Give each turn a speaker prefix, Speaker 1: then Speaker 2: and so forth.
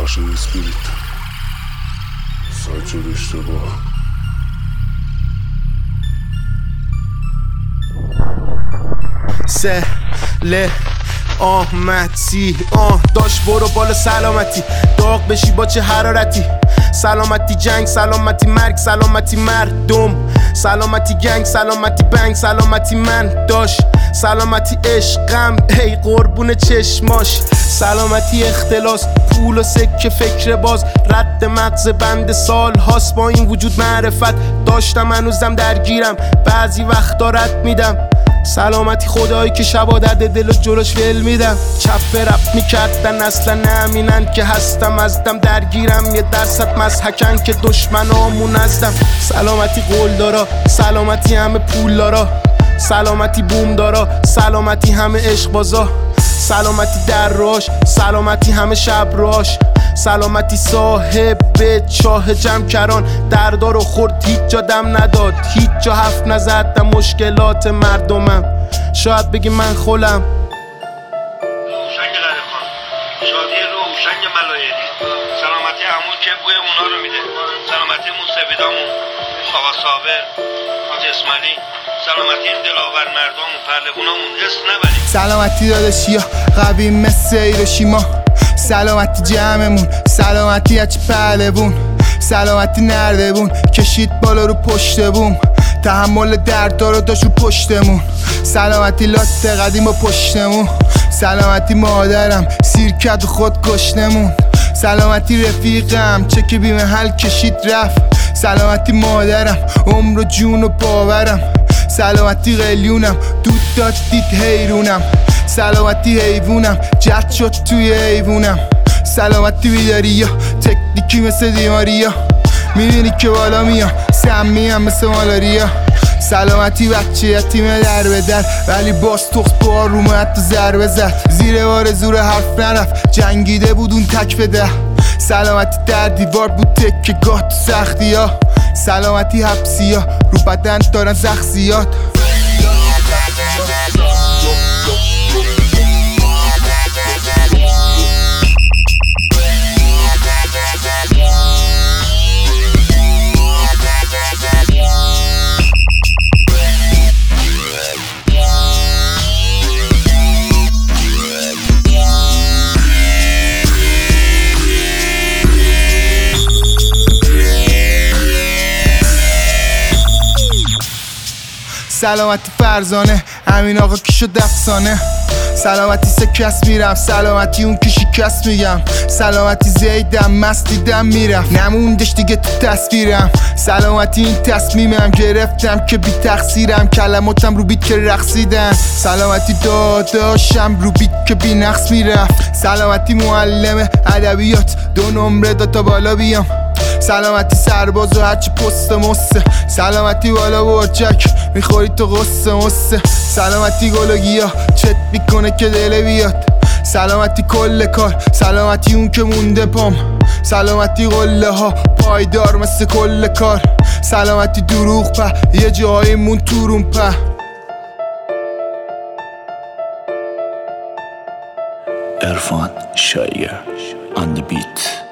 Speaker 1: ببخشید اسپریت ساعت شد اشتباه.
Speaker 2: سله آمدی داشت برو بالا سلامتی داغ بشی با چه حرارتی سلامتی جنگ سلامتی مرگ سلامتی مردم سلامتی گنگ سلامتی بنگ سلامتی من داشت سلامتی عشقم ای قربون چشماش سلامتی اختلاس پول و سکه فکر باز رد مغز بند سال هاست با این وجود معرفت داشتم هنوزم درگیرم بعضی وقتا رد میدم سلامتی خدایی که شبا درد دل و جلوش ول میدم چپ رپ میکردن اصلا نمینن که هستم ازدم درگیرم 1% مضحکن که دشمنامون ازدم سلامتی قول دارا سلامتی همه پول دارا سلامتی بوم دارا سلامتی همه عشق بازا سلامتی دراش سلامتی همه شب راش سلامتی صاحب چاه جمع کران دردا رو خورد هیچ جا دم نداد هیچ جا حرف نزدم مشکلات مردمم شاید بگی من خولم
Speaker 3: روشنگ غریخان شادی روشنگ ملایری سلامتی همون که بوی اونا رو میده سلامتی موسویدامون آقا صابر حاج اسماعیلی سلامتی این دلاور مردامون پهلوونامون حس نبریم
Speaker 4: سلامتی داداشیا قوی مثل هیروشیما سلامتی جمعمون سلامتی اچ پهلوون سلامتی نردبون کشید بالا رو پشت بوم تحمل دردا رو داشت رو پشتمون سلامتی لاست قدیم و پشتمون سلامتی مادرم سیر کرد و خود کشتمون سلامتی رفیقم چه که بی محل کشید رفت سلامتی مادرم عمر و جون و باورم سلامتی قلیونم دود داد دید حیرونم سلامتی حیوونم جد شد توی حیوونم سلامتی بیداریا تکنیکی مثل دیماریا میبینی که بالا میام سمیم مثل مالاریا سلامتی بچه یتیمه در به در ولی باز تخت بار رو حتی ضربه زد زیر بار زور حرف نرفت جنگیده بود اون تک به ده سلامتی در دیوار بود تکه گاه تو سختی ها سلامتی حبسی ها رو بدن دارن زخزیات سلامتی فرزانه همین آقا کی شد افسانه سلامتی سکس میرم سلامتی اون که شکست میگم سلامتی زیدم مستیدم میرم نموندش دیگه تو تصویرم سلامتی این تصمیمم گرفتم که بی تقصیرم کلماتم رو بیت که رقصیدن سلامتی داداشم رو بیت که بی نقص میرفت سلامتی معلم ادبیات 2 نمره داد تا بالا بیام سلامتی سرباز و هرچی پست مسته سلامتی بالا برچک میخوری تو قصه مسته سلامتی گلوگیا چت میکنه که دل بیاد سلامتی کل کار سلامتی اون که مونده پام سلامتی قله ها پایدار مثل کل کار سلامتی دروغ په یه جایی مون تورون په
Speaker 5: عرفان شایر on the beat